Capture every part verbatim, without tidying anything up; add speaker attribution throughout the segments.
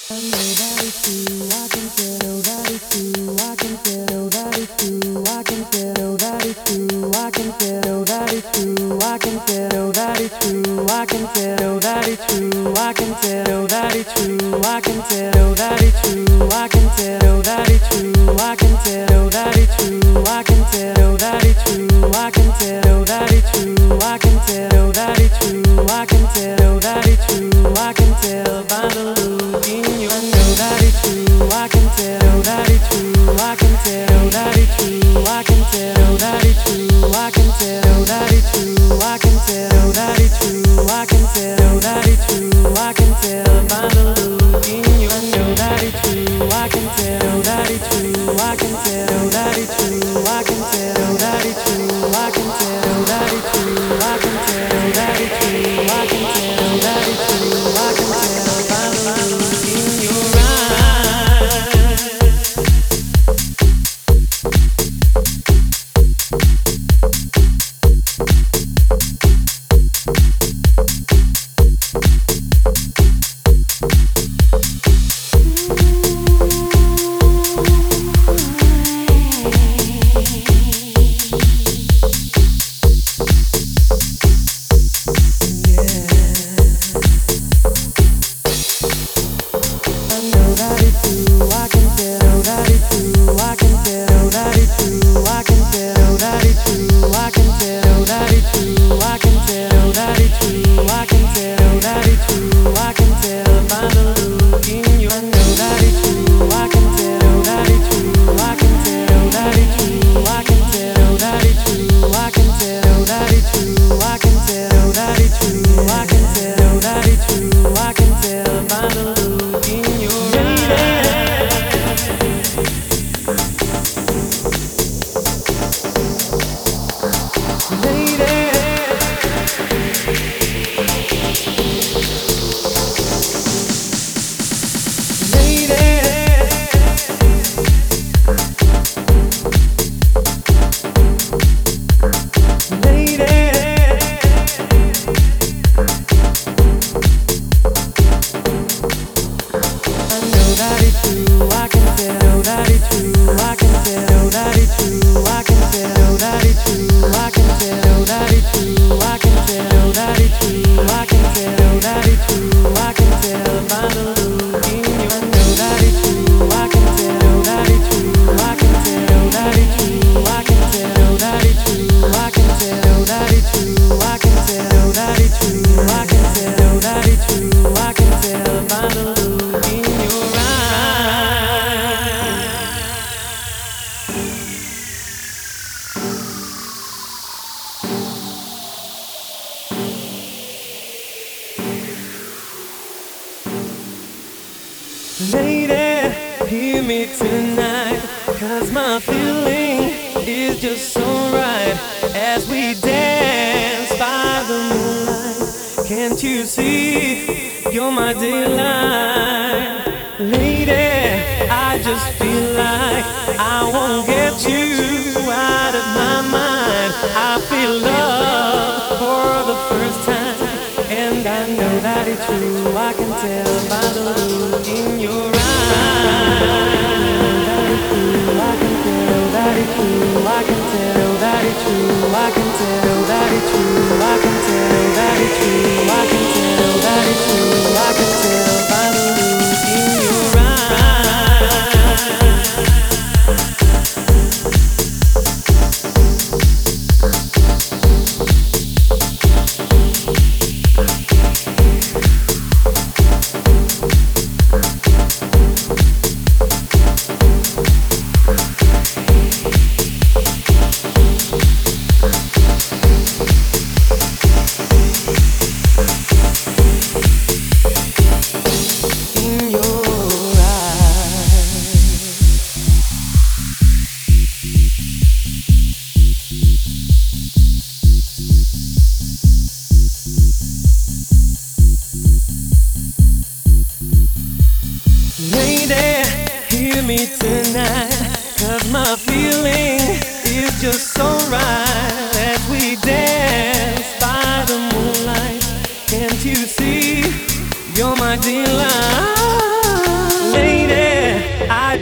Speaker 1: You're my delight.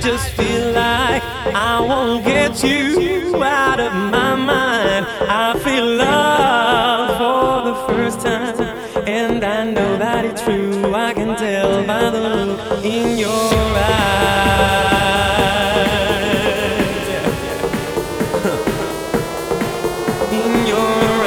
Speaker 1: just feel like I won't get you out of my mind. I feel love for the first time, and I know that it's true. I can tell by the look in your eyes. In your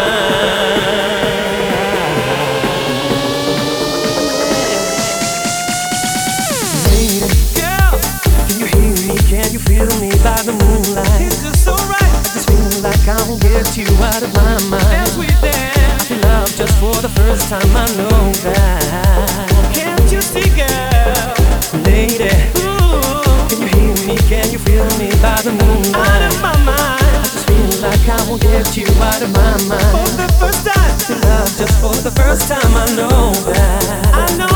Speaker 1: Can you feel me by the moonlight?
Speaker 2: It's just so right.
Speaker 1: I just feel like I won't get you out of my mind.
Speaker 2: As we dance,
Speaker 1: I feel love just for the first time. I know that.
Speaker 2: can't you see, girl?
Speaker 1: Lady,
Speaker 2: Ooh,
Speaker 1: can you hear me? Can you feel me by the moonlight?
Speaker 2: out of my mind.
Speaker 1: I just feel like I won't get you out of my mind.
Speaker 2: For the first time,
Speaker 1: I feel love just for the first time. I know that.
Speaker 2: I know